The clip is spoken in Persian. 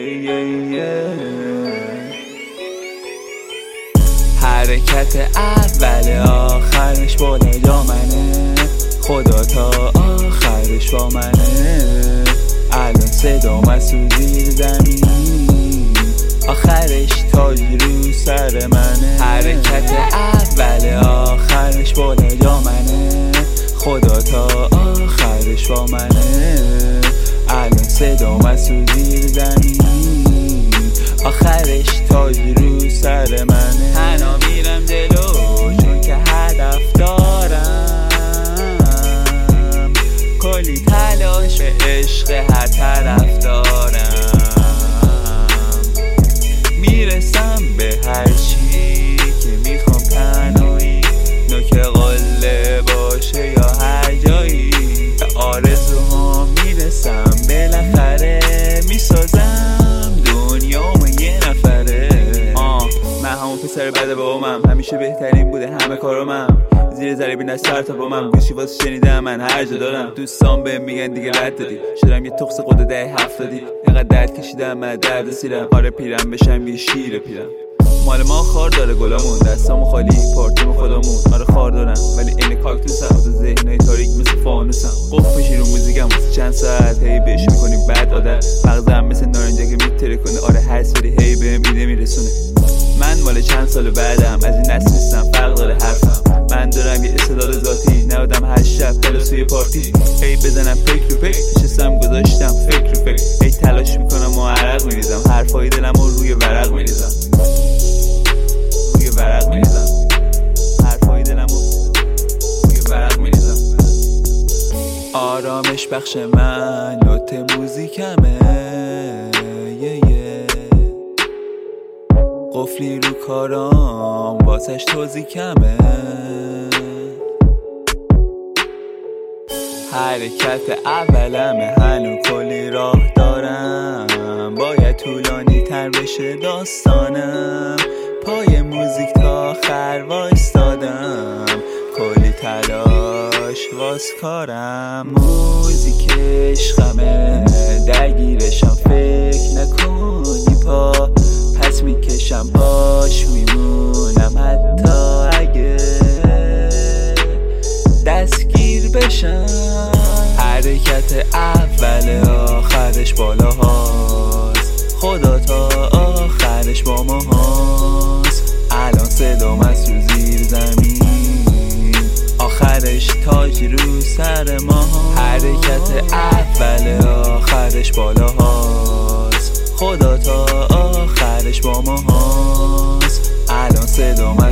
حرکت اول آخرش بالا جا منه، خدا تا آخرش با منه. الان صدام از تو زیر زمین، آخرش تاج رو سر منه. حرکت اول آخرش بالا جا منه، خدا تا آخرش با منه. الان صدام از تو زیر زمین، آخرش تاج رو سر منه. تنها میرم جلو چون که هدف دارم، کلی تلاش به عشق هر طرف دارم. میرسم به هر چی که میخوام، تنهایی نوک قله باشه یا هر جایی. به آرزوهام میرسم بالاخره، میسازم دنیامو یه نفره. من همون پسر بده بابامم، همیشه بهترین بوده همه کارامم. زیر ذره از سر تا با من گوشی واسه شنیدم، من هر جا دارم. دوستان بهم میگن دیگه رد دادی، شدم یه تخس قده 10-70. اینقدر درد کشیدم من درد سیرم، آره پیرم بشم یه شیر پیرم. مال ما خار داره گلامون، دستامو خالی پارتیمو خودمون. آره خار دارم ولی این کاکتوسم، واسه ذهنای تاریک مثل فانوسم. قف میشی رو موزیکم واسه چند ساعت، هی بهش میکنی بد عادت. مغزم مثل نارنجه که میتره کنه، آره هر سری هی بهم ایده میرسونه. من مال چند سال بعدم، از این نسل نیستم، فرق داره حرفم. من دارم یه استعداد ذاتی، نبودم هر شب دل سوی پارتی. هی بزنم فکر رو فکر، نشستم گذاشتم فکر رو فکر. هی تلاش میکنم و عرق میریزم، حرفای دلم رو روی ورق میریزم، روی ورق میریزم. حرفای دلم رو روی ورق میریزم. آرامش بخش من نوت موزیکمه، قفلی رو کارام واسش توزی کمه. حرکت اولمه، هنو کلی راه دارم. باید طولانی تر بشه داستانم، پای موزیک تا آخر وایستادم. کلی تلاش واس کارم، موزیک عشقمه. درگیرشم فکر نکنی پا، پس میکشم باش میمونم حتی اگه دستگیر بشم. حرکت اول آخرش بالا هاست، خدا تا آخرش با ما هاست. الان صدام از تو زیر زمین، آخرش تاج رو سر ما هاست. حرکت اول آخرش بالا هاست، خدا تا آخرش با ما هاست. الان صدام